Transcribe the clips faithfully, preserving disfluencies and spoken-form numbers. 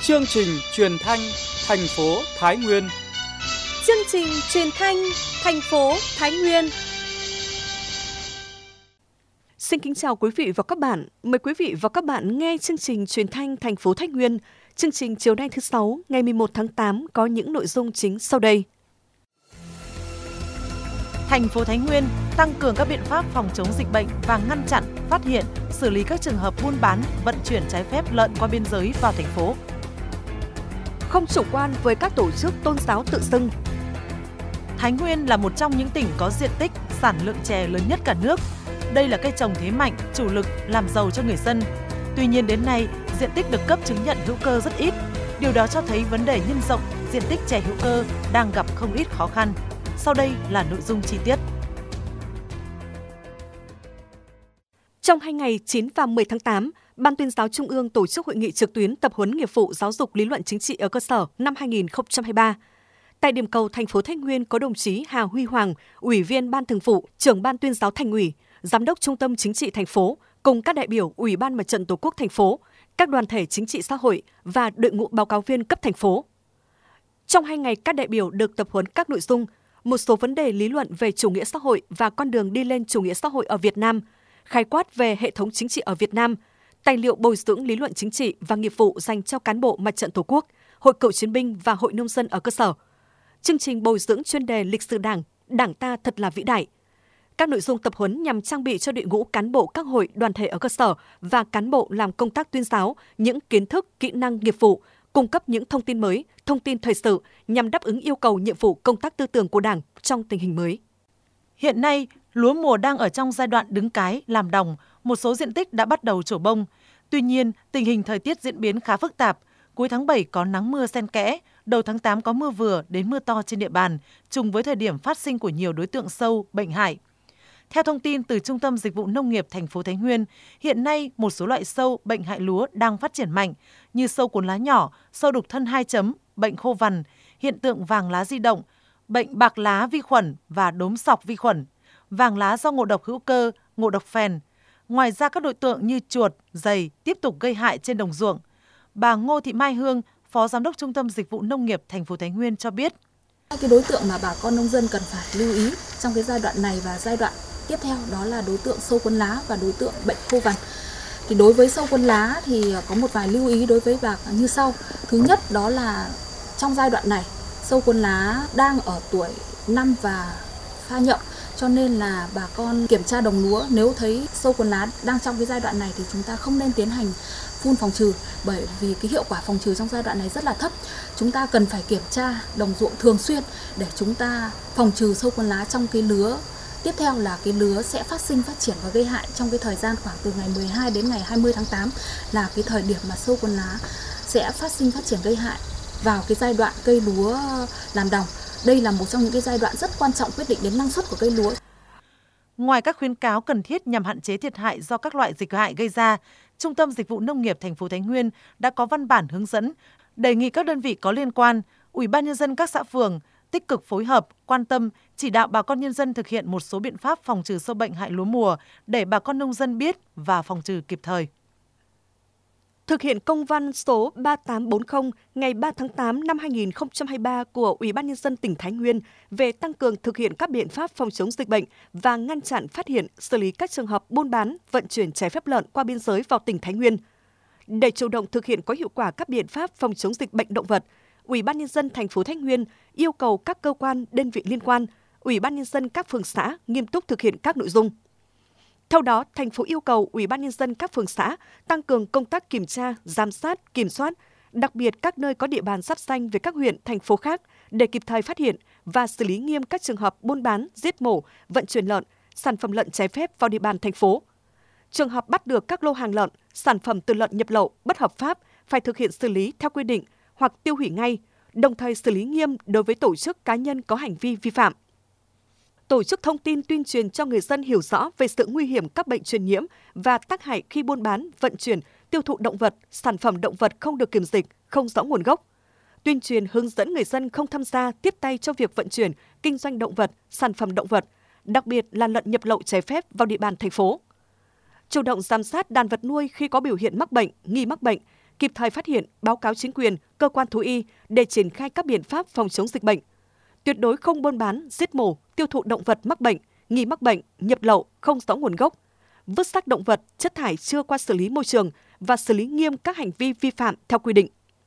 Chương trình truyền thanh thành phố Thái Nguyên. Chương trình truyền thanh thành phố Thái Nguyên. Xin kính chào quý vị và các bạn. Mời quý vị và các bạn nghe chương trình truyền thanh thành phố Thái Nguyên. Chương trình chiều nay thứ Sáu, ngày mười một tháng tám có những nội dung chính sau đây. Thành phố Thái Nguyên tăng cường các biện pháp phòng chống dịch bệnh và ngăn chặn, phát hiện, xử lý các trường hợp buôn bán, vận chuyển trái phép lợn qua biên giới vào thành phố. Không chủ quan với các tổ chức tôn giáo tự xưng. Thái Nguyên là một trong những tỉnh có diện tích, sản lượng chè lớn nhất cả nước. Đây là cây trồng thế mạnh, chủ lực làm giàu cho người dân. Tuy nhiên đến nay, diện tích được cấp chứng nhận hữu cơ rất ít. Điều đó cho thấy vấn đề nhân rộng diện tích chè hữu cơ đang gặp không ít khó khăn. Sau đây là nội dung chi tiết. Trong hai ngày chín và mười tháng tám, Ban Tuyên giáo Trung ương tổ chức hội nghị trực tuyến tập huấn nghiệp vụ giáo dục lý luận chính trị ở cơ sở năm hai nghìn không trăm hai mươi ba. Tại điểm cầu thành phố Thái Nguyên có đồng chí Hà Huy Hoàng, Ủy viên Ban Thường vụ, Trưởng Ban Tuyên giáo Thành ủy, Giám đốc Trung tâm Chính trị thành phố cùng các đại biểu Ủy ban Mặt trận Tổ quốc thành phố, các đoàn thể chính trị xã hội và đội ngũ báo cáo viên cấp thành phố. Trong hai ngày, các đại biểu được tập huấn các nội dung, một số vấn đề lý luận về chủ nghĩa xã hội và con đường đi lên chủ nghĩa xã hội ở Việt Nam, khái quát về hệ thống chính trị ở Việt Nam, tài liệu bồi dưỡng lý luận chính trị và nghiệp vụ dành cho cán bộ Mặt trận Tổ quốc, Hội Cựu chiến binh và Hội nông dân ở cơ sở. Chương trình bồi dưỡng chuyên đề lịch sử Đảng, Đảng ta thật là vĩ đại. Các nội dung tập huấn nhằm trang bị cho đội ngũ cán bộ các hội đoàn thể ở cơ sở và cán bộ làm công tác tuyên giáo những kiến thức, kỹ năng nghiệp vụ, cung cấp những thông tin mới, thông tin thời sự nhằm đáp ứng yêu cầu nhiệm vụ công tác tư tưởng của Đảng trong tình hình mới. Hiện nay, lúa mùa đang ở trong giai đoạn đứng cái, làm đồng, một số diện tích đã bắt đầu trổ bông. Tuy nhiên, tình hình thời tiết diễn biến khá phức tạp. Cuối tháng bảy có nắng mưa xen kẽ, đầu tháng tám có mưa vừa đến mưa to trên địa bàn, trùng với thời điểm phát sinh của nhiều đối tượng sâu, bệnh hại. Theo thông tin từ Trung tâm Dịch vụ Nông nghiệp thành phố Thái Nguyên, hiện nay một số loại sâu bệnh hại lúa đang phát triển mạnh như sâu cuốn lá nhỏ, sâu đục thân hai chấm, bệnh khô vằn, hiện tượng vàng lá di động, bệnh bạc lá vi khuẩn và đốm sọc vi khuẩn, vàng lá do ngộ độc hữu cơ, ngộ độc phèn. Ngoài ra các đối tượng như chuột, dày tiếp tục gây hại trên đồng ruộng. Bà Ngô Thị Mai Hương, Phó Giám đốc Trung tâm Dịch vụ Nông nghiệp thành phố Thái Nguyên cho biết. Cái đối tượng mà bà con nông dân cần phải lưu ý trong cái giai đoạn này và giai đoạn tiếp theo đó là đối tượng sâu cuốn lá và đối tượng bệnh khô vằn. Thì đối với sâu cuốn lá thì có một vài lưu ý đối với bà như sau. Thứ nhất đó là trong giai đoạn này sâu cuốn lá đang ở tuổi năm và pha nhộng, cho nên là bà con kiểm tra đồng lúa nếu thấy sâu cuốn lá đang trong cái giai đoạn này thì chúng ta không nên tiến hành phun phòng trừ, bởi vì cái hiệu quả phòng trừ trong giai đoạn này rất là thấp. Chúng ta cần phải kiểm tra đồng ruộng thường xuyên để chúng ta phòng trừ sâu cuốn lá trong cái lứa tiếp theo là cái lứa sẽ phát sinh, phát triển và gây hại trong cái thời gian khoảng từ ngày mười hai đến ngày hai mươi tháng tám là cái thời điểm mà sâu cuốn lá sẽ phát sinh, phát triển gây hại vào cái giai đoạn cây lúa làm đồng. Đây là một trong những cái giai đoạn rất quan trọng quyết định đến năng suất của cây lúa. Ngoài các khuyến cáo cần thiết nhằm hạn chế thiệt hại do các loại dịch hại gây ra, Trung tâm Dịch vụ Nông nghiệp thành phố Thái Nguyên đã có văn bản hướng dẫn đề nghị các đơn vị có liên quan, Ủy ban nhân dân các xã phường tích cực phối hợp, quan tâm, chỉ đạo bà con nhân dân thực hiện một số biện pháp phòng trừ sâu bệnh hại lúa mùa để bà con nông dân biết và phòng trừ kịp thời. Thực hiện công văn số ba tám bốn không ngày ba tháng tám năm hai nghìn không trăm hai mươi ba của Ủy ban nhân dân tỉnh Thái Nguyên về tăng cường thực hiện các biện pháp phòng chống dịch bệnh và ngăn chặn, phát hiện, xử lý các trường hợp buôn bán, vận chuyển trái phép lợn qua biên giới vào tỉnh Thái Nguyên. Để chủ động thực hiện có hiệu quả các biện pháp phòng chống dịch bệnh động vật, Ủy ban nhân dân thành phố Thái Nguyên yêu cầu các cơ quan, đơn vị liên quan, Ủy ban nhân dân các phường xã nghiêm túc thực hiện các nội dung. Theo đó, thành phố yêu cầu Ủy ban nhân dân các phường xã tăng cường công tác kiểm tra, giám sát, kiểm soát, đặc biệt các nơi có địa bàn giáp ranh với các huyện, thành phố khác để kịp thời phát hiện và xử lý nghiêm các trường hợp buôn bán, giết mổ, vận chuyển lợn, sản phẩm lợn trái phép vào địa bàn thành phố. Trường hợp bắt được các lô hàng lợn, sản phẩm từ lợn nhập lậu bất hợp pháp phải thực hiện xử lý theo quy định hoặc tiêu hủy ngay, đồng thời xử lý nghiêm đối với tổ chức cá nhân có hành vi vi phạm. Tổ chức thông tin tuyên truyền cho người dân hiểu rõ về sự nguy hiểm các bệnh truyền nhiễm và tác hại khi buôn bán, vận chuyển, tiêu thụ động vật, sản phẩm động vật không được kiểm dịch, không rõ nguồn gốc. Tuyên truyền hướng dẫn người dân không tham gia tiếp tay cho việc vận chuyển, kinh doanh động vật, sản phẩm động vật, đặc biệt là lợn nhập lậu trái phép vào địa bàn thành phố. Chủ động giám sát đàn vật nuôi khi có biểu hiện mắc bệnh, nghi mắc bệnh, kịp thời phát hiện, báo cáo chính quyền, cơ quan thú y để triển khai các biện pháp phòng chống dịch bệnh. Tuyệt đối không buôn bán, giết mổ, tiêu thụ động vật mắc bệnh, nghi mắc bệnh, nhập lậu, không rõ nguồn gốc, vứt xác động vật, chất thải chưa qua xử lý môi trường và xử lý nghiêm các hành vi vi phạm theo quy định.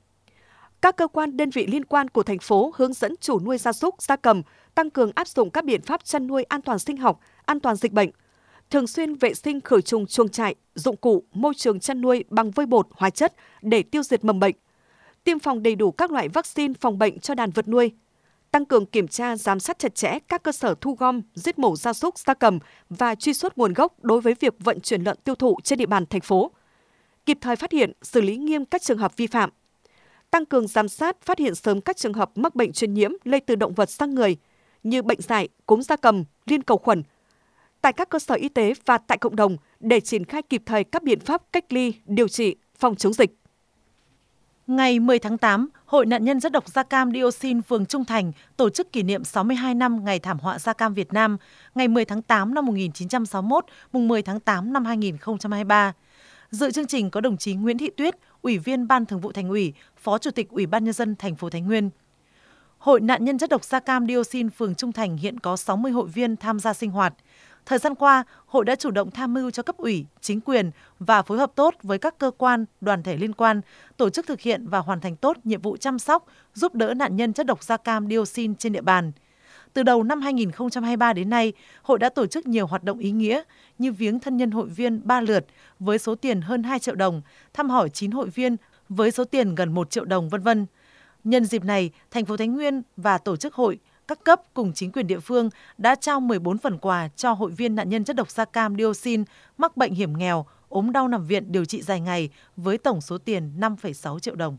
Các cơ quan đơn vị liên quan của thành phố hướng dẫn chủ nuôi gia súc, gia cầm tăng cường áp dụng các biện pháp chăn nuôi an toàn sinh học, an toàn dịch bệnh, thường xuyên vệ sinh khử trùng chuồng trại, dụng cụ, môi trường chăn nuôi bằng vôi bột, hóa chất để tiêu diệt mầm bệnh, tiêm phòng đầy đủ các loại vaccine phòng bệnh cho đàn vật nuôi, tăng cường kiểm tra, giám sát chặt chẽ các cơ sở thu gom, giết mổ gia súc, gia cầm và truy xuất nguồn gốc đối với việc vận chuyển lợn tiêu thụ trên địa bàn thành phố, kịp thời phát hiện, xử lý nghiêm các trường hợp vi phạm, tăng cường giám sát, phát hiện sớm các trường hợp mắc bệnh truyền nhiễm lây từ động vật sang người như bệnh dại, cúm gia cầm, liên cầu khuẩn tại các cơ sở y tế và tại cộng đồng để triển khai kịp thời các biện pháp cách ly, điều trị, phòng chống dịch. Ngày mười tháng tám, Hội nạn nhân chất độc da cam dioxin phường Trung Thành tổ chức kỷ niệm sáu mươi hai năm Ngày thảm họa da cam Việt Nam, ngày mười tháng tám năm một nghìn chín trăm sáu mươi mốt, mùng mười tháng tám năm hai nghìn không trăm hai mươi ba. Dự chương trình có đồng chí Nguyễn Thị Tuyết, Ủy viên Ban Thường vụ Thành ủy, Phó Chủ tịch Ủy ban nhân dân thành phố Thái Nguyên. Hội nạn nhân chất độc da cam dioxin phường Trung Thành hiện có sáu mươi hội viên tham gia sinh hoạt. Thời gian qua, hội đã chủ động tham mưu cho cấp ủy, chính quyền và phối hợp tốt với các cơ quan, đoàn thể liên quan, tổ chức thực hiện và hoàn thành tốt nhiệm vụ chăm sóc, giúp đỡ nạn nhân chất độc da cam dioxin trên địa bàn. Từ đầu năm hai nghìn không trăm hai mươi ba đến nay, hội đã tổ chức nhiều hoạt động ý nghĩa như viếng thân nhân hội viên ba lượt với số tiền hơn hai triệu đồng, thăm hỏi chín hội viên với số tiền gần một triệu đồng, vân vân. Nhân dịp này, thành phố Thái Nguyên và tổ chức hội, các cấp cùng chính quyền địa phương đã trao mười bốn phần quà cho hội viên nạn nhân chất độc da cam dioxin mắc bệnh hiểm nghèo, ốm đau nằm viện điều trị dài ngày với tổng số tiền năm phẩy sáu triệu đồng.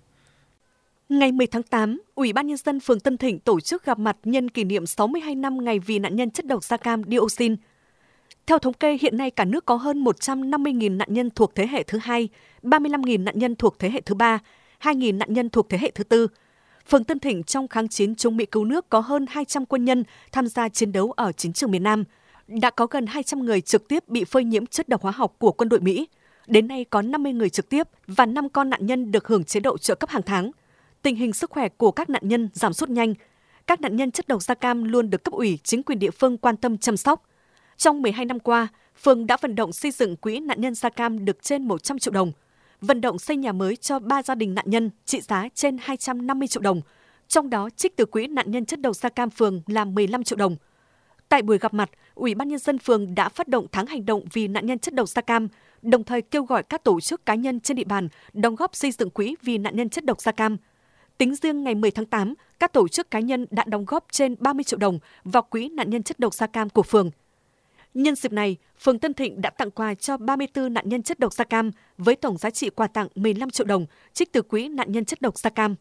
Ngày mười tháng tám, Ủy ban nhân dân phường Tân Thịnh tổ chức gặp mặt nhân kỷ niệm sáu mươi hai năm ngày vì nạn nhân chất độc da cam dioxin. Theo thống kê, hiện nay cả nước có hơn một trăm năm mươi nghìn nạn nhân thuộc thế hệ thứ hai, ba mươi lăm nghìn nạn nhân thuộc thế hệ thứ ba, hai nghìn nạn nhân thuộc thế hệ thứ tư. Phường Tân Thịnh trong kháng chiến chống Mỹ cứu nước có hơn hai trăm quân nhân tham gia chiến đấu ở chiến trường miền Nam. Đã có gần hai trăm người trực tiếp bị phơi nhiễm chất độc hóa học của quân đội Mỹ. Đến nay có năm mươi người trực tiếp và năm con nạn nhân được hưởng chế độ trợ cấp hàng tháng. Tình hình sức khỏe của các nạn nhân giảm sút nhanh. Các nạn nhân chất độc da cam luôn được cấp ủy, chính quyền địa phương quan tâm chăm sóc. Trong mười hai năm qua, phường đã vận động xây dựng quỹ nạn nhân da cam được trên một trăm triệu đồng. Vận động xây nhà mới cho ba gia đình nạn nhân trị giá trên hai trăm năm mươi triệu đồng, trong đó trích từ quỹ nạn nhân chất độc da cam phường là mười lăm triệu đồng. Tại buổi gặp mặt, Ủy ban nhân dân phường đã phát động tháng hành động vì nạn nhân chất độc da cam, đồng thời kêu gọi các tổ chức cá nhân trên địa bàn đóng góp xây dựng quỹ vì nạn nhân chất độc da cam. Tính riêng ngày mười tháng tám, các tổ chức cá nhân đã đóng góp trên ba mươi triệu đồng vào quỹ nạn nhân chất độc da cam của phường. Nhân dịp này, phường Tân Thịnh đã tặng quà cho ba mươi tư nạn nhân chất độc da cam với tổng giá trị quà tặng mười lăm triệu đồng trích từ quỹ nạn nhân chất độc da cam.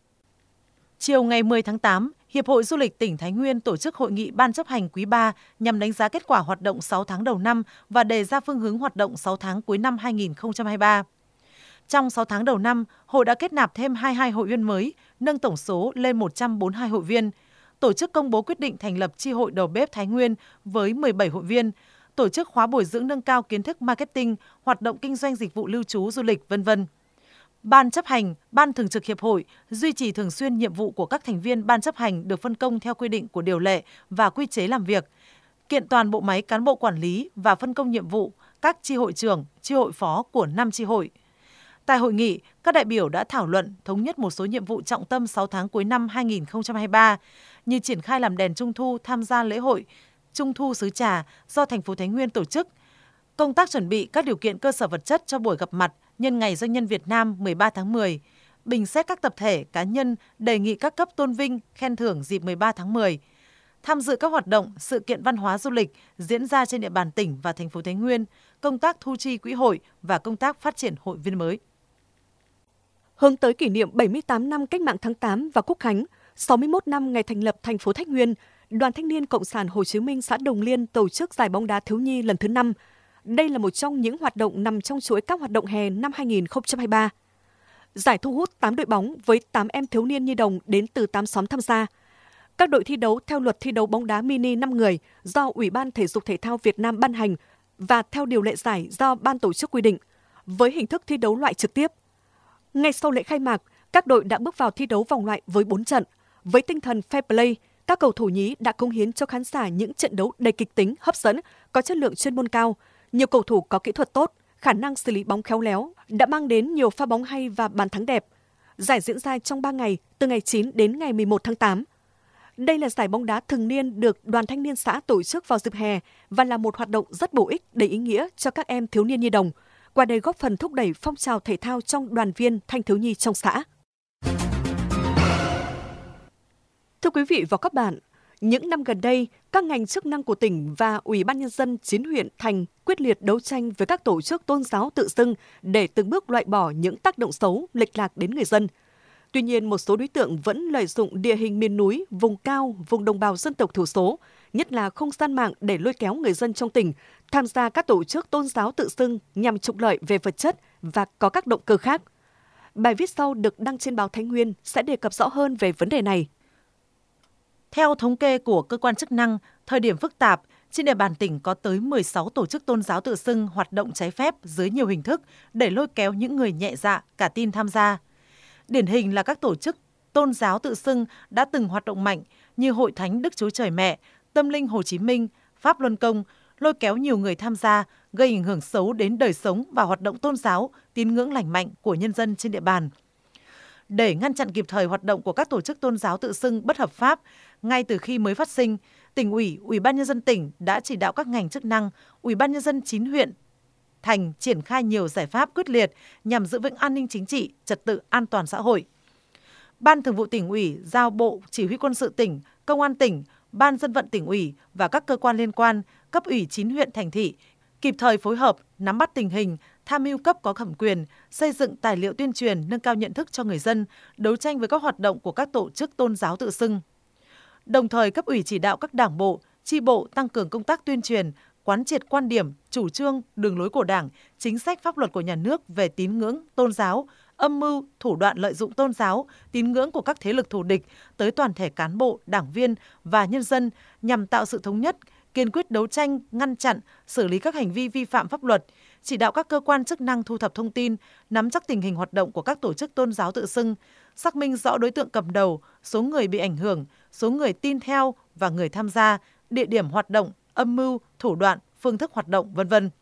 Chiều ngày mười tháng tám, Hiệp hội Du lịch tỉnh Thái Nguyên tổ chức hội nghị ban chấp hành quý ba nhằm đánh giá kết quả hoạt động sáu tháng đầu năm và đề ra phương hướng hoạt động sáu tháng cuối năm hai nghìn không trăm hai mươi ba. Trong sáu tháng đầu năm, hội đã kết nạp thêm hai mươi hai hội viên mới, nâng tổng số lên một trăm bốn mươi hai hội viên. Tổ chức công bố quyết định thành lập chi hội đầu bếp Thái Nguyên với mười bảy hội viên, tổ chức khóa bồi dưỡng nâng cao kiến thức marketing, hoạt động kinh doanh dịch vụ lưu trú du lịch, vân vân. Ban chấp hành, Ban thường trực hiệp hội duy trì thường xuyên nhiệm vụ của các thành viên ban chấp hành được phân công theo quy định của điều lệ và quy chế làm việc. Kiện toàn bộ máy cán bộ quản lý và phân công nhiệm vụ các chi hội trưởng, chi hội phó của năm chi hội. Tại hội nghị, các đại biểu đã thảo luận thống nhất một số nhiệm vụ trọng tâm sáu tháng cuối năm hai nghìn không trăm hai mươi ba như triển khai làm đèn Trung thu tham gia lễ hội Trung thu xứ Trà do thành phố Thái Nguyên tổ chức, công tác chuẩn bị các điều kiện cơ sở vật chất cho buổi gặp mặt nhân ngày Doanh nhân Việt Nam mười ba tháng mười, bình xét các tập thể, cá nhân đề nghị các cấp tôn vinh, khen thưởng dịp mười ba tháng mười, tham dự các hoạt động, sự kiện văn hóa du lịch diễn ra trên địa bàn tỉnh và thành phố Thái Nguyên, công tác thu chi quỹ hội và công tác phát triển hội viên mới. Hướng tới kỷ niệm bảy mươi tám năm Cách mạng tháng tám và Quốc khánh, sáu mươi mốt năm ngày thành lập thành phố Thái Nguyên, Đoàn Thanh niên Cộng sản Hồ Chí Minh xã Đồng Liên tổ chức giải bóng đá thiếu nhi lần thứ năm. Đây là một trong những hoạt động nằm trong chuỗi các hoạt động hè năm hai nghìn không trăm hai mươi ba. Giải thu hút tám đội bóng với tám em thiếu niên nhi đồng đến từ tám xóm tham gia. Các đội thi đấu theo luật thi đấu bóng đá mini năm người do Ủy ban Thể dục Thể thao Việt Nam ban hành và theo điều lệ giải do ban tổ chức quy định, với hình thức thi đấu loại trực tiếp. Ngay sau lễ khai mạc, các đội đã bước vào thi đấu vòng loại với bốn trận. Với tinh thần fair play, các cầu thủ nhí đã cống hiến cho khán giả những trận đấu đầy kịch tính, hấp dẫn, có chất lượng chuyên môn cao. Nhiều cầu thủ có kỹ thuật tốt, khả năng xử lý bóng khéo léo, đã mang đến nhiều pha bóng hay và bàn thắng đẹp. Giải diễn ra trong ba ngày, từ ngày chín đến ngày mười một tháng tám. Đây là giải bóng đá thường niên được Đoàn Thanh niên xã tổ chức vào dịp hè và là một hoạt động rất bổ ích, đầy ý nghĩa cho các em thiếu niên nhi đồng. Qua đây góp phần thúc đẩy phong trào thể thao trong đoàn viên thanh thiếu nhi trong xã. Thưa quý vị và các bạn, những năm gần đây, các ngành chức năng của tỉnh và Ủy ban Nhân dân chín huyện thành quyết liệt đấu tranh với các tổ chức tôn giáo tự xưng để từng bước loại bỏ những tác động xấu, lệch lạc đến người dân. Tuy nhiên, một số đối tượng vẫn lợi dụng địa hình miền núi, vùng cao, vùng đồng bào dân tộc thiểu số, nhất là không gian mạng để lôi kéo người dân trong tỉnh tham gia các tổ chức tôn giáo tự xưng nhằm trục lợi về vật chất và có các động cơ khác. Bài viết sau được đăng trên báo Thái Nguyên sẽ đề cập rõ hơn về vấn đề này. Theo thống kê của cơ quan chức năng, thời điểm phức tạp, trên địa bàn tỉnh có tới mười sáu tổ chức tôn giáo tự xưng hoạt động trái phép dưới nhiều hình thức để lôi kéo những người nhẹ dạ, cả tin tham gia. Điển hình là các tổ chức tôn giáo tự xưng đã từng hoạt động mạnh như Hội Thánh Đức Chúa Trời Mẹ, Tâm Linh Hồ Chí Minh, Pháp Luân Công, lôi kéo nhiều người tham gia, gây ảnh hưởng xấu đến đời sống và hoạt động tôn giáo, tín ngưỡng lành mạnh của nhân dân trên địa bàn. Để ngăn chặn kịp thời hoạt động của các tổ chức tôn giáo tự xưng bất hợp pháp, ngay từ khi mới phát sinh, Tỉnh ủy, Ủy ban Nhân dân tỉnh đã chỉ đạo các ngành chức năng, Ủy ban Nhân dân chín huyện thành triển khai nhiều giải pháp quyết liệt nhằm giữ vững an ninh chính trị, trật tự an toàn xã hội. Ban Thường vụ Tỉnh ủy giao Bộ Chỉ huy Quân sự tỉnh, Công an tỉnh, Ban Dân vận Tỉnh ủy và các cơ quan liên quan, cấp ủy chín huyện thành thị kịp thời phối hợp, nắm bắt tình hình, tham mưu cấp có thẩm quyền, xây dựng tài liệu tuyên truyền nâng cao nhận thức cho người dân, đấu tranh với các hoạt động của các tổ chức tôn giáo tự xưng. Đồng thời cấp ủy chỉ đạo các đảng bộ, chi bộ tăng cường công tác tuyên truyền, quán triệt quan điểm, chủ trương, đường lối của Đảng, chính sách pháp luật của nhà nước về tín ngưỡng, tôn giáo, âm mưu, thủ đoạn lợi dụng tôn giáo, tín ngưỡng của các thế lực thù địch tới toàn thể cán bộ, đảng viên và nhân dân nhằm tạo sự thống nhất, kiên quyết đấu tranh, ngăn chặn, xử lý các hành vi vi phạm pháp luật, chỉ đạo các cơ quan chức năng thu thập thông tin, nắm chắc tình hình hoạt động của các tổ chức tôn giáo tự xưng, xác minh rõ đối tượng cầm đầu, số người bị ảnh hưởng, số người tin theo và người tham gia, địa điểm hoạt động, âm mưu, thủ đoạn, phương thức hoạt động, vân vân.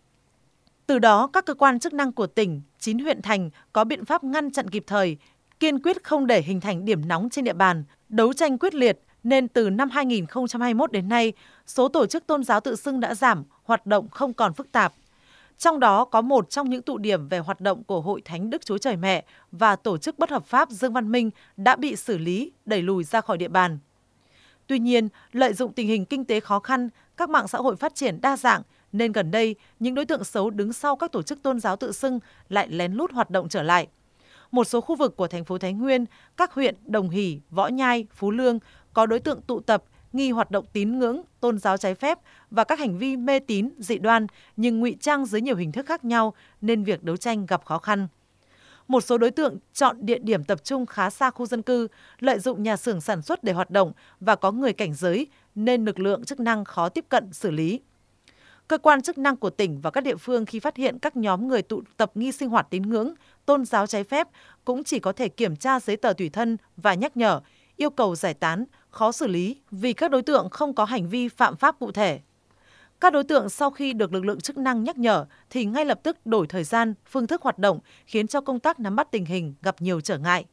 Từ đó, các cơ quan chức năng của tỉnh, chín huyện thành có biện pháp ngăn chặn kịp thời, kiên quyết không để hình thành điểm nóng trên địa bàn, đấu tranh quyết liệt, nên từ năm hai nghìn không trăm hai mươi mốt đến nay, số tổ chức tôn giáo tự xưng đã giảm, hoạt động không còn phức tạp. Trong đó có một trong những tụ điểm về hoạt động của Hội Thánh Đức Chúa Trời Mẹ và tổ chức bất hợp pháp Dương Văn Minh đã bị xử lý, đẩy lùi ra khỏi địa bàn. Tuy nhiên, lợi dụng tình hình kinh tế khó khăn, các mạng xã hội phát triển đa dạng, nên gần đây, những đối tượng xấu đứng sau các tổ chức tôn giáo tự xưng lại lén lút hoạt động trở lại. Một số khu vực của thành phố Thái Nguyên, các huyện Đồng Hỷ, Võ Nhai, Phú Lương có đối tượng tụ tập, nghi hoạt động tín ngưỡng, tôn giáo trái phép và các hành vi mê tín, dị đoan nhưng ngụy trang dưới nhiều hình thức khác nhau nên việc đấu tranh gặp khó khăn. Một số đối tượng chọn địa điểm tập trung khá xa khu dân cư, lợi dụng nhà xưởng sản xuất để hoạt động và có người cảnh giới nên lực lượng chức năng khó tiếp cận xử lý. Cơ quan chức năng của tỉnh và các địa phương khi phát hiện các nhóm người tụ tập nghi sinh hoạt tín ngưỡng, tôn giáo trái phép cũng chỉ có thể kiểm tra giấy tờ tùy thân và nhắc nhở, yêu cầu giải tán, khó xử lý vì các đối tượng không có hành vi phạm pháp cụ thể. Các đối tượng sau khi được lực lượng chức năng nhắc nhở thì ngay lập tức đổi thời gian, phương thức hoạt động khiến cho công tác nắm bắt tình hình gặp nhiều trở ngại.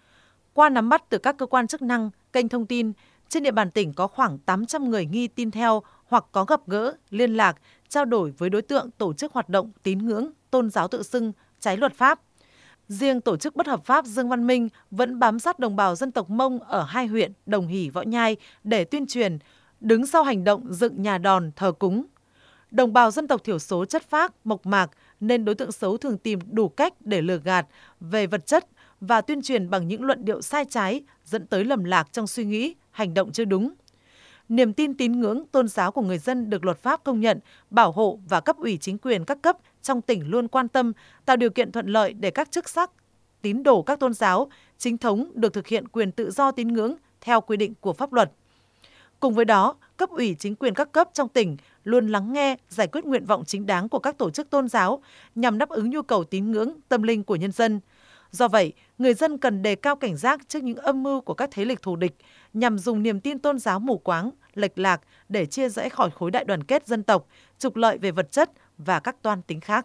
Qua nắm bắt từ các cơ quan chức năng, kênh thông tin, trên địa bàn tỉnh có khoảng tám trăm người nghi tin theo hoặc có gặp gỡ, liên lạc, trao đổi với đối tượng tổ chức hoạt động tín ngưỡng, tôn giáo tự xưng, trái luật pháp. Riêng tổ chức bất hợp pháp Dương Văn Minh vẫn bám sát đồng bào dân tộc Mông ở hai huyện Đồng Hỷ, Võ Nhai để tuyên truyền, đứng sau hành động dựng nhà đòn thờ cúng. Đồng bào dân tộc thiểu số chất phác, mộc mạc nên đối tượng xấu thường tìm đủ cách để lừa gạt về vật chất và tuyên truyền bằng những luận điệu sai trái dẫn tới lầm lạc trong suy nghĩ, hành động chưa đúng. Niềm tin tín ngưỡng, tôn giáo của người dân được luật pháp công nhận, bảo hộ và cấp ủy chính quyền các cấp trong tỉnh luôn quan tâm, tạo điều kiện thuận lợi để các chức sắc, tín đồ các tôn giáo, chính thống được thực hiện quyền tự do tín ngưỡng theo quy định của pháp luật. Cùng với đó, cấp ủy chính quyền các cấp trong tỉnh luôn lắng nghe, giải quyết nguyện vọng chính đáng của các tổ chức tôn giáo nhằm đáp ứng nhu cầu tín ngưỡng, tâm linh của nhân dân. Do vậy, người dân cần đề cao cảnh giác trước những âm mưu của các thế lực thù địch nhằm dùng niềm tin tôn giáo mù quáng, lệch lạc để chia rẽ khỏi khối đại đoàn kết dân tộc, trục lợi về vật chất và các toan tính khác.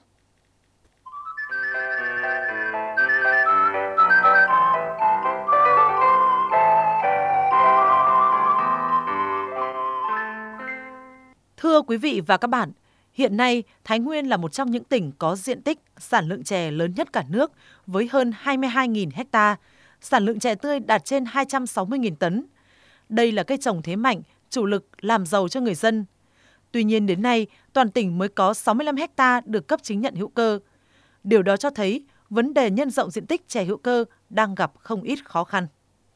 Thưa quý vị và các bạn, hiện nay Thái Nguyên là một trong những tỉnh có diện tích sản lượng chè lớn nhất cả nước với hơn hai mươi hai nghìn ha, sản lượng chè tươi đạt trên hai trăm sáu mươi nghìn tấn. Đây là cây trồng thế mạnh, chủ lực làm giàu cho người dân. Tuy nhiên đến nay, toàn tỉnh mới có sáu mươi lăm ha được cấp chứng nhận hữu cơ. Điều đó cho thấy vấn đề nhân rộng diện tích chè hữu cơ đang gặp không ít khó khăn.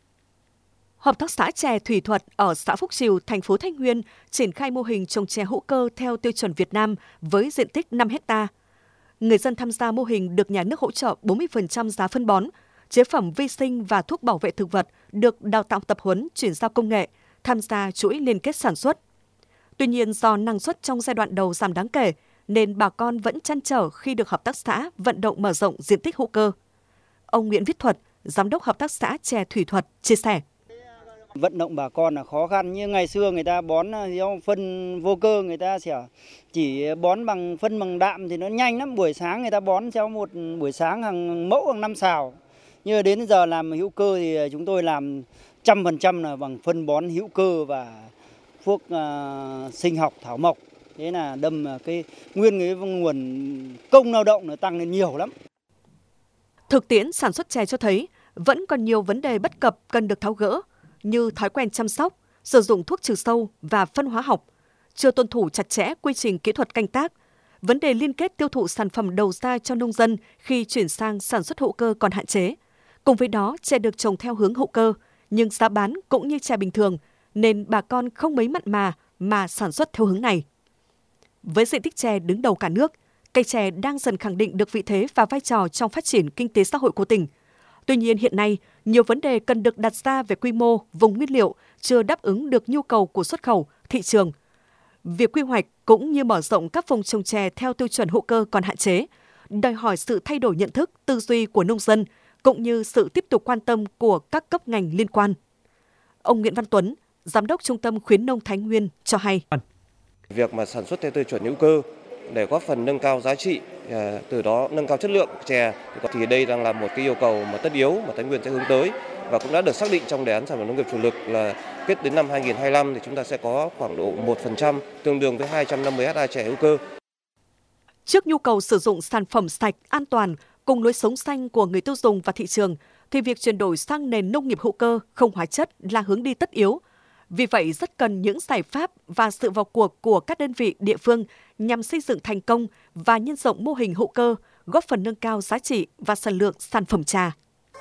Hợp tác xã chè Thủy Thuật ở xã Phúc Trìu, thành phố Thái Nguyên triển khai mô hình trồng chè hữu cơ theo tiêu chuẩn Việt Nam với diện tích năm ha. Người dân tham gia mô hình được nhà nước hỗ trợ bốn mươi phần trăm giá phân bón, chế phẩm vi sinh và thuốc bảo vệ thực vật, được đào tạo tập huấn, chuyển giao công nghệ, tham gia chuỗi liên kết sản xuất. Tuy nhiên, do năng suất trong giai đoạn đầu giảm đáng kể, nên bà con vẫn trăn trở khi được hợp tác xã vận động mở rộng diện tích hữu cơ. Ông Nguyễn Viết Thuật, Giám đốc Hợp tác xã chè Thủy Thuật, chia sẻ. Vận động bà con là khó khăn, như ngày xưa người ta bón theo phân vô cơ, người ta sẽ chỉ bón bằng phân bằng đạm thì nó nhanh lắm. Buổi sáng người ta bón theo một buổi sáng hàng mẫu hàng năm xào. Nhưng đến giờ làm hữu cơ thì chúng tôi làm trăm phần trăm là bằng phân bón hữu cơ và thuốc uh, sinh học thảo mộc. Thế là đâm cái nguyên cái nguồn công lao động nó tăng lên nhiều lắm. Thực tiễn sản xuất chè cho thấy vẫn còn nhiều vấn đề bất cập cần được tháo gỡ, như thói quen chăm sóc, sử dụng thuốc trừ sâu và phân hóa học, chưa tuân thủ chặt chẽ quy trình kỹ thuật canh tác, vấn đề liên kết tiêu thụ sản phẩm đầu ra cho nông dân khi chuyển sang sản xuất hữu cơ còn hạn chế. Cùng với đó, chè được trồng theo hướng hữu cơ, nhưng giá bán cũng như chè bình thường, nên bà con không mấy mặn mà mà sản xuất theo hướng này. Với diện tích chè đứng đầu cả nước, cây chè đang dần khẳng định được vị thế và vai trò trong phát triển kinh tế xã hội của tỉnh. Tuy nhiên hiện nay, nhiều vấn đề cần được đặt ra về quy mô, vùng nguyên liệu chưa đáp ứng được nhu cầu của xuất khẩu, thị trường. Việc quy hoạch cũng như mở rộng các vùng trồng chè theo tiêu chuẩn hữu cơ còn hạn chế, đòi hỏi sự thay đổi nhận thức, tư duy của nông dân, cũng như sự tiếp tục quan tâm của các cấp ngành liên quan. Ông Nguyễn Văn Tuấn, Giám đốc Trung tâm Khuyến nông Thái Nguyên cho hay. Việc mà sản xuất theo tiêu chuẩn hữu cơ để góp phần nâng cao giá trị, từ đó nâng cao chất lượng chè thì đây đang là một cái yêu cầu mà tất yếu mà Thái Nguyên sẽ hướng tới, và cũng đã được xác định trong đề án sản phẩm nông nghiệp chủ lực là kết đến năm hai nghìn không trăm hai mươi lăm thì chúng ta sẽ có khoảng độ một phần trăm, tương đương với hai trăm năm mươi ha chè hữu cơ. Trước nhu cầu sử dụng sản phẩm sạch, an toàn cùng lối sống xanh của người tiêu dùng và thị trường, thì việc chuyển đổi sang nền nông nghiệp hữu cơ không hóa chất là hướng đi tất yếu. Vì vậy, rất cần những giải pháp và sự vào cuộc của các đơn vị địa phương nhằm xây dựng thành công và nhân rộng mô hình hữu cơ, góp phần nâng cao giá trị và sản lượng sản phẩm trà.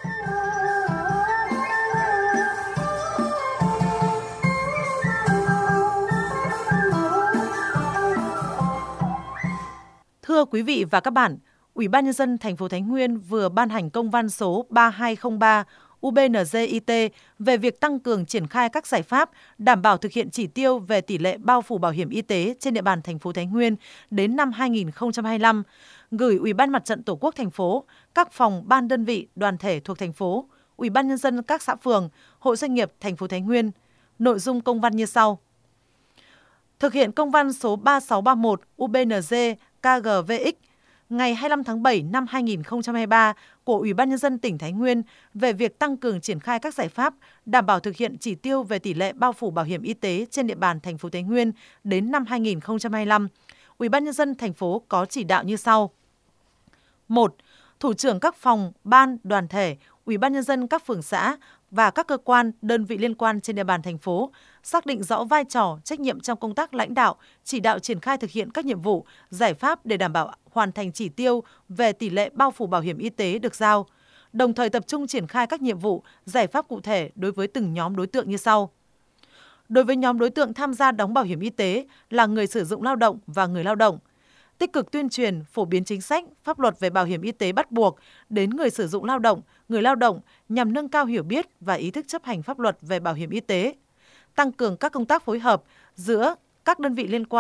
Thưa quý vị và các bạn, Ủy ban Nhân dân thành phố Thái Nguyên vừa ban hành công văn số ba hai không ba U B N G I T về việc tăng cường triển khai các giải pháp đảm bảo thực hiện chỉ tiêu về tỷ lệ bao phủ bảo hiểm y tế trên địa bàn thành phố Thái Nguyên đến năm hai nghìn không trăm hai mươi lăm, gửi Ủy ban Mặt trận Tổ quốc thành phố, các phòng ban đơn vị đoàn thể thuộc thành phố, Ủy ban Nhân dân các xã phường, hội doanh nghiệp thành phố Thái Nguyên. Nội dung công văn như sau. Thực hiện công văn số ba sáu ba mốt U B N G K G V X ngày hai mươi lăm tháng bảy năm hai nghìn không trăm hai mươi ba của Ủy ban Nhân dân tỉnh Thái Nguyên về việc tăng cường triển khai các giải pháp đảm bảo thực hiện chỉ tiêu về tỷ lệ bao phủ bảo hiểm y tế trên địa bàn thành phố Thái Nguyên đến năm hai nghìn không trăm hai mươi lăm. Ủy ban Nhân dân thành phố có chỉ đạo như sau. một. Thủ trưởng các phòng, ban, đoàn thể, Ủy ban Nhân dân các phường xã và các cơ quan, đơn vị liên quan trên địa bàn thành phố xác định rõ vai trò, trách nhiệm trong công tác lãnh đạo, chỉ đạo triển khai thực hiện các nhiệm vụ, giải pháp để đảm bảo hoàn thành chỉ tiêu về tỷ lệ bao phủ bảo hiểm y tế được giao, đồng thời tập trung triển khai các nhiệm vụ, giải pháp cụ thể đối với từng nhóm đối tượng như sau. Đối với nhóm đối tượng tham gia đóng bảo hiểm y tế là người sử dụng lao động và người lao động, tích cực tuyên truyền, phổ biến chính sách, pháp luật về bảo hiểm y tế bắt buộc đến người sử dụng lao động, người lao động nhằm nâng cao hiểu biết và ý thức chấp hành pháp luật về bảo hiểm y tế, tăng cường các công tác phối hợp giữa các đơn vị liên quan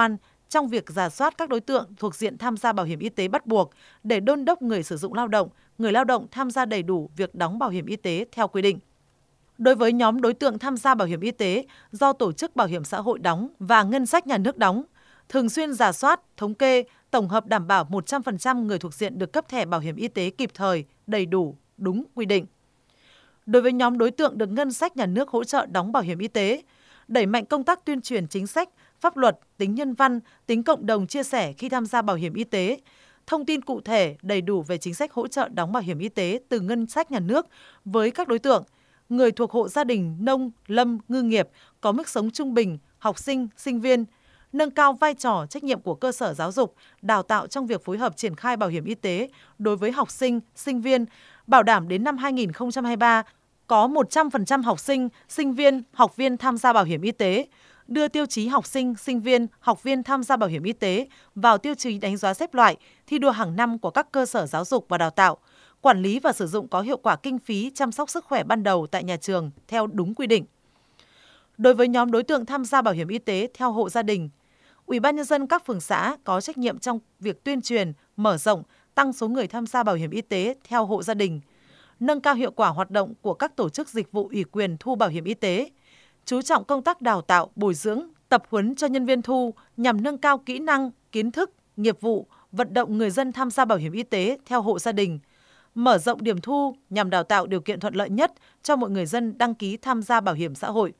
trong việc rà soát các đối tượng thuộc diện tham gia bảo hiểm y tế bắt buộc để đôn đốc người sử dụng lao động, người lao động tham gia đầy đủ việc đóng bảo hiểm y tế theo quy định. Đối với nhóm đối tượng tham gia bảo hiểm y tế do tổ chức bảo hiểm xã hội đóng và ngân sách nhà nước đóng, thường xuyên rà soát, thống kê, tổng hợp đảm bảo một trăm phần trăm người thuộc diện được cấp thẻ bảo hiểm y tế kịp thời, đầy đủ, đúng quy định. Đối với nhóm đối tượng được ngân sách nhà nước hỗ trợ đóng bảo hiểm y tế, đẩy mạnh công tác tuyên truyền chính sách, pháp luật, tính nhân văn, tính cộng đồng chia sẻ khi tham gia bảo hiểm y tế, thông tin cụ thể, đầy đủ về chính sách hỗ trợ đóng bảo hiểm y tế từ ngân sách nhà nước với các đối tượng, người thuộc hộ gia đình nông, lâm, ngư nghiệp có mức sống trung bình, học sinh, sinh viên, nâng cao vai trò trách nhiệm của cơ sở giáo dục, đào tạo trong việc phối hợp triển khai bảo hiểm y tế đối với học sinh, sinh viên, bảo đảm đến năm hai nghìn không trăm hai mươi ba có một trăm phần trăm học sinh, sinh viên, học viên tham gia bảo hiểm y tế, đưa tiêu chí học sinh, sinh viên, học viên tham gia bảo hiểm y tế vào tiêu chí đánh giá xếp loại, thi đua hàng năm của các cơ sở giáo dục và đào tạo, quản lý và sử dụng có hiệu quả kinh phí chăm sóc sức khỏe ban đầu tại nhà trường theo đúng quy định. Đối với nhóm đối tượng tham gia bảo hiểm y tế theo hộ gia đình, Ủy ban nhân dân các phường xã có trách nhiệm trong việc tuyên truyền, mở rộng, tăng số người tham gia bảo hiểm y tế theo hộ gia đình, nâng cao hiệu quả hoạt động của các tổ chức dịch vụ ủy quyền thu bảo hiểm y tế, chú trọng công tác đào tạo, bồi dưỡng, tập huấn cho nhân viên thu nhằm nâng cao kỹ năng, kiến thức, nghiệp vụ, vận động người dân tham gia bảo hiểm y tế theo hộ gia đình, mở rộng điểm thu nhằm đào tạo điều kiện thuận lợi nhất cho mọi người dân đăng ký tham gia bảo hiểm xã hội.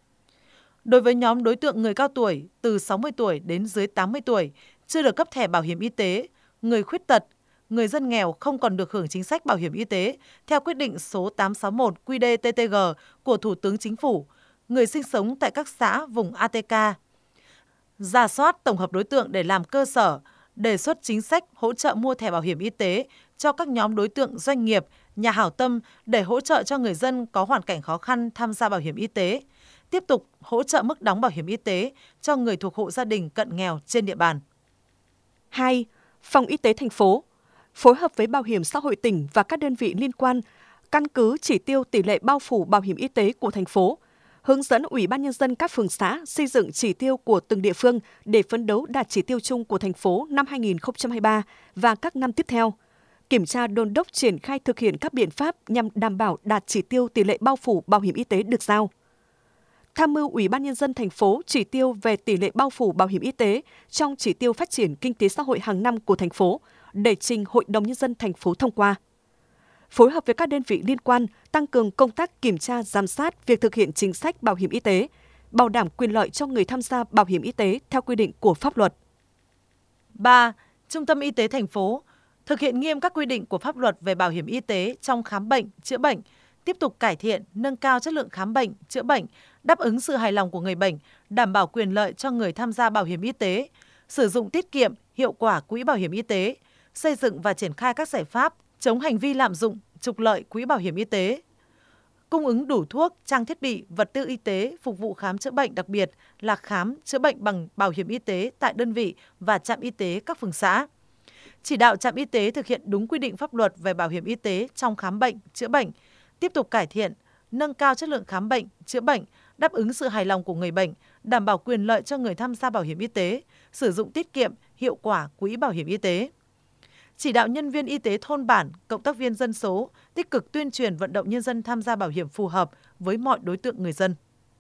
Đối với nhóm đối tượng người cao tuổi từ sáu mươi tuổi đến dưới tám mươi tuổi chưa được cấp thẻ bảo hiểm y tế, người khuyết tật, người dân nghèo không còn được hưởng chính sách bảo hiểm y tế theo quyết định số tám trăm sáu mươi mốt quy đê tê tê giê của Thủ tướng Chính phủ, người sinh sống tại các xã vùng a tê ca. Rà soát tổng hợp đối tượng để làm cơ sở, đề xuất chính sách hỗ trợ mua thẻ bảo hiểm y tế cho các nhóm đối tượng doanh nghiệp, nhà hảo tâm để hỗ trợ cho người dân có hoàn cảnh khó khăn tham gia bảo hiểm y tế. Tiếp tục hỗ trợ mức đóng bảo hiểm y tế cho người thuộc hộ gia đình cận nghèo trên địa bàn. hai. Phòng Y tế thành phố phối hợp với Bảo hiểm xã hội tỉnh và các đơn vị liên quan căn cứ chỉ tiêu tỷ lệ bao phủ bảo hiểm y tế của thành phố, hướng dẫn Ủy ban nhân dân các phường xã xây dựng chỉ tiêu của từng địa phương để phấn đấu đạt chỉ tiêu chung của thành phố năm hai nghìn không trăm hai mươi ba và các năm tiếp theo. Kiểm tra đôn đốc triển khai thực hiện các biện pháp nhằm đảm bảo đạt chỉ tiêu tỷ lệ bao phủ bảo hiểm y tế được giao. Tham mưu Ủy ban nhân dân thành phố chỉ tiêu về tỷ lệ bao phủ bảo hiểm y tế trong chỉ tiêu phát triển kinh tế xã hội hàng năm của thành phố để trình Hội đồng nhân dân thành phố thông qua. Phối hợp với các đơn vị liên quan tăng cường công tác kiểm tra giám sát việc thực hiện chính sách bảo hiểm y tế, bảo đảm quyền lợi cho người tham gia bảo hiểm y tế theo quy định của pháp luật. ba. Trung tâm Y tế thành phố thực hiện nghiêm các quy định của pháp luật về bảo hiểm y tế trong khám bệnh, chữa bệnh, tiếp tục cải thiện, nâng cao chất lượng khám bệnh, chữa bệnh, đáp ứng sự hài lòng của người bệnh, đảm bảo quyền lợi cho người tham gia bảo hiểm y tế, sử dụng tiết kiệm, hiệu quả quỹ bảo hiểm y tế, xây dựng và triển khai các giải pháp chống hành vi lạm dụng, trục lợi quỹ bảo hiểm y tế, cung ứng đủ thuốc, trang thiết bị, vật tư y tế phục vụ khám chữa bệnh, đặc biệt là khám chữa bệnh bằng bảo hiểm y tế tại đơn vị và trạm y tế các phường xã. Chỉ đạo trạm y tế thực hiện đúng quy định pháp luật về bảo hiểm y tế trong khám bệnh, chữa bệnh, tiếp tục cải thiện, nâng cao chất lượng khám bệnh, chữa bệnh, đáp ứng sự hài lòng của người bệnh, đảm bảo quyền lợi cho người tham gia bảo hiểm y tế, sử dụng tiết kiệm, hiệu quả quỹ bảo hiểm y tế. Chỉ đạo nhân viên y tế thôn bản, cộng tác viên dân số tích cực tuyên truyền vận động nhân dân tham gia bảo hiểm phù hợp với mọi đối tượng người dân.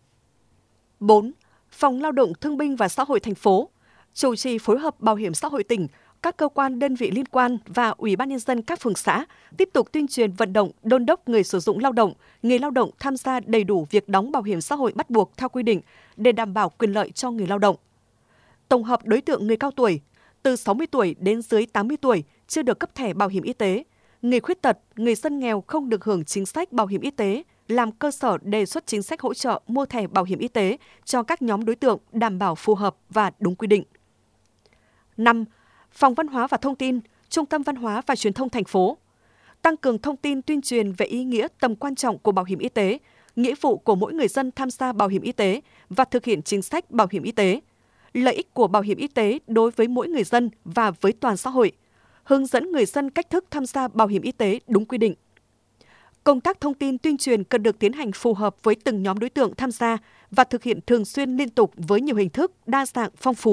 bốn. Phòng Lao động Thương binh và Xã hội thành phố chủ trì phối hợp Bảo hiểm xã hội tỉnh, các cơ quan đơn vị liên quan và Ủy ban nhân dân các phường xã tiếp tục tuyên truyền vận động, đôn đốc người sử dụng lao động, người lao động tham gia đầy đủ việc đóng bảo hiểm xã hội bắt buộc theo quy định để đảm bảo quyền lợi cho người lao động. Tổng hợp đối tượng người cao tuổi từ sáu mươi tuổi đến dưới tám mươi tuổi chưa được cấp thẻ bảo hiểm y tế, người khuyết tật, người dân nghèo không được hưởng chính sách bảo hiểm y tế, làm cơ sở đề xuất chính sách hỗ trợ mua thẻ bảo hiểm y tế cho các nhóm đối tượng đảm bảo phù hợp và đúng quy định. năm. Phòng Văn hóa và Thông tin, Trung tâm Văn hóa và Truyền thông thành phố tăng cường thông tin tuyên truyền về ý nghĩa tầm quan trọng của bảo hiểm y tế, nghĩa vụ của mỗi người dân tham gia bảo hiểm y tế và thực hiện chính sách bảo hiểm y tế, lợi ích của bảo hiểm y tế đối với mỗi người dân và với toàn xã hội, hướng dẫn người dân cách thức tham gia bảo hiểm y tế đúng quy định. Công tác thông tin tuyên truyền cần được tiến hành phù hợp với từng nhóm đối tượng tham gia và thực hiện thường xuyên liên tục với nhiều hình thức đa dạng phong phú,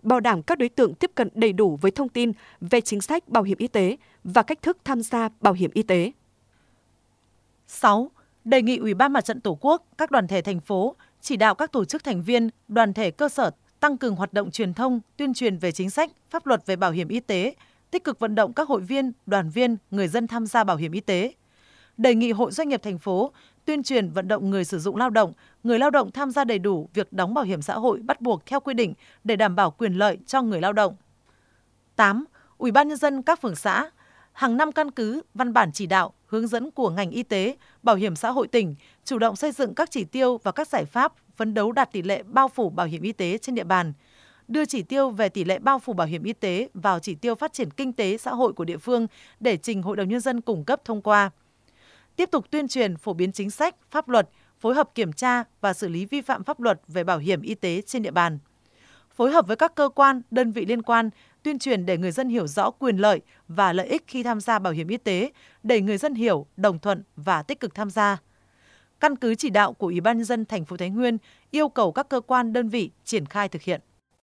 bảo đảm các đối tượng tiếp cận đầy đủ với thông tin về chính sách bảo hiểm y tế và cách thức tham gia bảo hiểm y tế. sáu. Đề nghị Ủy ban Mặt trận Tổ quốc, các đoàn thể thành phố chỉ đạo các tổ chức thành viên, đoàn thể cơ sở tăng cường hoạt động truyền thông, tuyên truyền về chính sách, pháp luật về bảo hiểm y tế, tích cực vận động các hội viên, đoàn viên, người dân tham gia bảo hiểm y tế. Đề nghị Hội Doanh nghiệp thành phố tuyên truyền vận động người sử dụng lao động, người lao động tham gia đầy đủ việc đóng bảo hiểm xã hội bắt buộc theo quy định để đảm bảo quyền lợi cho người lao động. tám. Ủy ban nhân dân các phường xã hàng năm căn cứ văn bản chỉ đạo, hướng dẫn của ngành y tế, bảo hiểm xã hội tỉnh, chủ động xây dựng các chỉ tiêu và các giải pháp phấn đấu đạt tỷ lệ bao phủ bảo hiểm y tế trên địa bàn, đưa chỉ tiêu về tỷ lệ bao phủ bảo hiểm y tế vào chỉ tiêu phát triển kinh tế xã hội của địa phương để trình Hội đồng Nhân dân cung cấp thông qua. Tiếp tục tuyên truyền phổ biến chính sách, pháp luật, phối hợp kiểm tra và xử lý vi phạm pháp luật về bảo hiểm y tế trên địa bàn. Phối hợp với các cơ quan, đơn vị liên quan, tuyên truyền để người dân hiểu rõ quyền lợi và lợi ích khi tham gia bảo hiểm y tế, để người dân hiểu, đồng thuận và tích cực tham gia. Căn cứ chỉ đạo của Ủy ban nhân dân thành phố Thái Nguyên, yêu cầu các cơ quan, đơn vị triển khai thực hiện.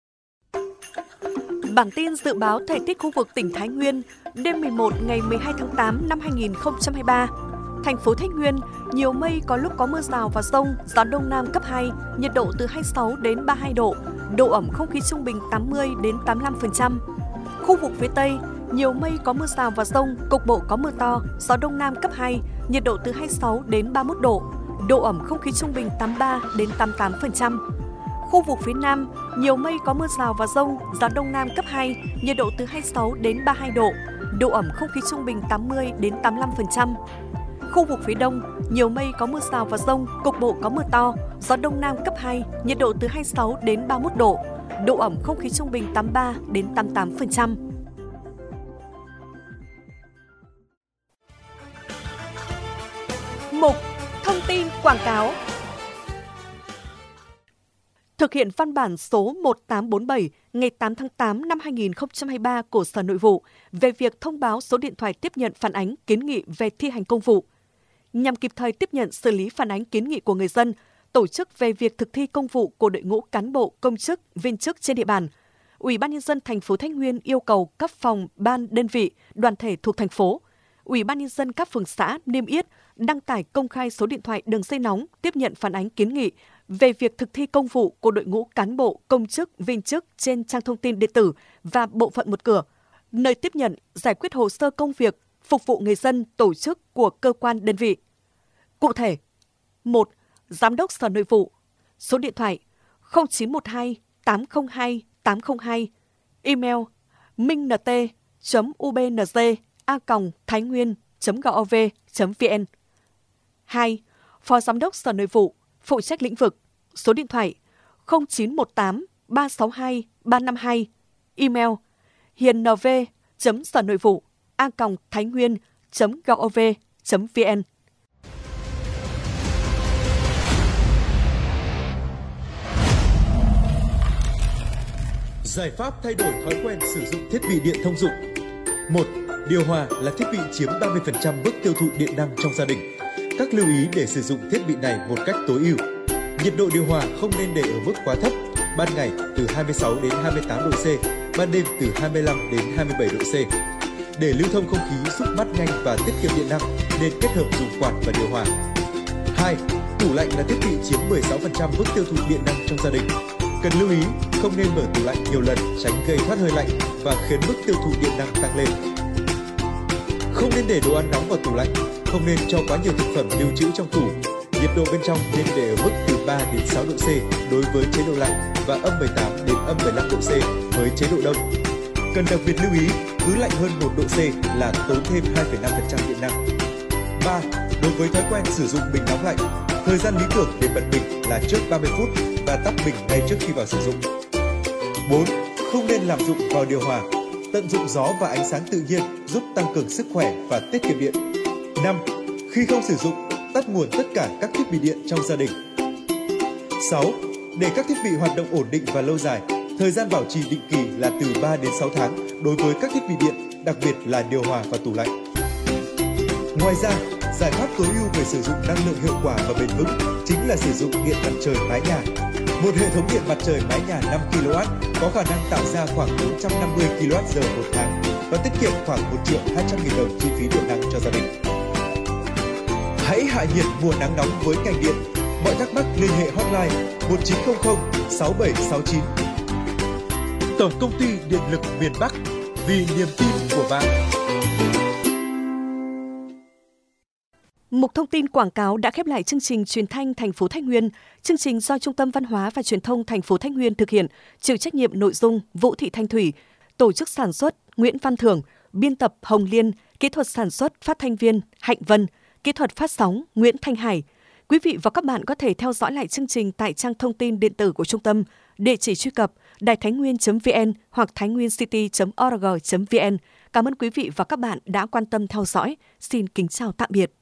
Bản tin dự báo thời tiết khu vực tỉnh Thái Nguyên đêm mười một ngày mười hai tháng tám năm hai nghìn không trăm hai mươi ba. Thành phố Thái Nguyên, nhiều mây, có lúc có mưa rào và dông, gió đông nam cấp hai, nhiệt độ từ hai mươi sáu đến ba mươi hai độ, độ ẩm không khí trung bình tám mươi đến tám mươi lăm phần trăm. Khu vực phía Tây, nhiều mây, có mưa rào và dông, cục bộ có mưa to, gió đông nam cấp hai, nhiệt độ từ hai mươi sáu đến ba mươi mốt độ, độ ẩm không khí trung bình tám mươi ba đến tám mươi tám phần trăm. Khu vực phía Nam, nhiều mây, có mưa rào và dông, gió đông nam cấp hai, nhiệt độ từ hai mươi sáu đến ba mươi hai độ, độ ẩm không khí trung bình tám mươi đến tám mươi lăm phần trăm. Khu vực phía Đông, nhiều mây, có mưa rào và dông, cục bộ có mưa to, gió đông nam cấp hai, nhiệt độ từ hai mươi sáu đến ba mươi mốt độ, độ ẩm không khí trung bình tám mươi ba đến tám mươi tám phần trăm. Mục Thông tin quảng cáo. Thực hiện văn bản số một tám bốn bảy ngày tám tháng tám năm hai nghìn không trăm hai mươi ba của Sở Nội vụ về việc thông báo số điện thoại tiếp nhận phản ánh kiến nghị về thi hành công vụ. Nhằm kịp thời tiếp nhận xử lý phản ánh kiến nghị của người dân, tổ chức về việc thực thi công vụ của đội ngũ cán bộ, công chức, viên chức trên địa bàn, Ủy ban nhân dân thành phố Thái Nguyên yêu cầu các phòng, ban, đơn vị, đoàn thể thuộc thành phố, Ủy ban nhân dân các phường xã niêm yết, đăng tải công khai số điện thoại đường dây nóng tiếp nhận phản ánh kiến nghị về việc thực thi công vụ của đội ngũ cán bộ, công chức, viên chức trên trang thông tin điện tử và bộ phận một cửa, nơi tiếp nhận, giải quyết hồ sơ công việc, phục vụ người dân, tổ chức của cơ quan đơn vị. Cụ thể, một. Giám đốc Sở Nội vụ, số điện thoại không chín một hai tám không hai tám không hai, email minh n t chấm u b n g a còng thái nguyên chấm gov chấm v n. hai. Phó Giám đốc Sở Nội vụ, phụ trách lĩnh vực, số điện thoại không chín một tám ba sáu hai ba năm hai, email hiền n v chấm sở nội vụ a còng thái nguyên chấm gov chấm v n. Giải pháp thay đổi thói quen sử dụng thiết bị điện thông dụng. một. Điều hòa là thiết bị chiếm ba mươi phần trăm mức tiêu thụ điện năng trong gia đình. Các lưu ý để sử dụng thiết bị này một cách tối ưu. Nhiệt độ điều hòa không nên để ở mức quá thấp, ban ngày từ hai mươi sáu đến hai mươi tám độ C, ban đêm từ hai mươi lăm đến hai mươi bảy độ C. Để lưu thông không khí giúp mát nhanh và tiết kiệm điện năng, nên kết hợp dùng quạt và điều hòa. hai. Tủ lạnh là thiết bị chiếm mười sáu phần trăm mức tiêu thụ điện năng trong gia đình. Cần lưu ý, không nên mở tủ lạnh nhiều lần, tránh gây thoát hơi lạnh và khiến mức tiêu thụ điện năng tăng lên. Không nên để đồ ăn nóng vào tủ lạnh, không nên cho quá nhiều thực phẩm lưu trữ trong tủ. Nhiệt độ bên trong nên để ở mức từ ba đến sáu độ C đối với chế độ lạnh và âm mười tám đến âm mười lăm độ C với chế độ đông. Cần đặc biệt lưu ý, cứ lạnh hơn một độ C là tốn thêm hai phẩy năm phần trăm điện năng. ba. Đối với thói quen sử dụng bình nóng lạnh, thời gian lý tưởng để bật bình là trước ba mươi phút và tắt bình ngay trước khi vào sử dụng. bốn. Không nên lạm dụng vào điều hòa. Tận dụng gió và ánh sáng tự nhiên giúp tăng cường sức khỏe và tiết kiệm điện. năm. Khi không sử dụng, tắt nguồn tất cả các thiết bị điện trong gia đình. sáu. Để các thiết bị hoạt động ổn định và lâu dài, thời gian bảo trì định kỳ là từ ba đến sáu tháng đối với các thiết bị điện, đặc biệt là điều hòa và tủ lạnh. Ngoài ra, giải pháp tối ưu về sử dụng năng lượng hiệu quả và bền vững chính là sử dụng điện mặt trời mái nhà. Một hệ thống điện mặt trời mái nhà năm ki lô oát có khả năng tạo ra khoảng bốn trăm năm mươi ki lô oát giờ một tháng và tiết kiệm khoảng một triệu hai trăm nghìn đồng chi phí điện năng cho gia đình. Hãy hạ nhiệt mùa nắng nóng với ngành điện. Mọi thắc mắc liên hệ hotline một chín không không sáu bảy sáu chín. Tổng công ty Điện lực miền Bắc, vì niềm tin của bạn. Mục thông tin quảng cáo đã khép lại chương trình truyền thanh thành phố Thái Nguyên. Chương trình do Trung tâm Văn hóa và Truyền thông thành phố Thái Nguyên thực hiện, chịu trách nhiệm nội dung Vũ Thị Thanh Thủy, tổ chức sản xuất Nguyễn Văn Thưởng, biên tập Hồng Liên, kỹ thuật sản xuất phát thanh viên Hạnh Vân, kỹ thuật phát sóng Nguyễn Thanh Hải. Quý vị và các bạn có thể theo dõi lại chương trình tại trang thông tin điện tử của trung tâm, địa chỉ truy cập đài thái nguyên chấm vn hoặc thái nguyên city chấm org chấm vn. Cảm ơn quý vị và các bạn đã quan tâm theo dõi. Xin kính chào tạm biệt.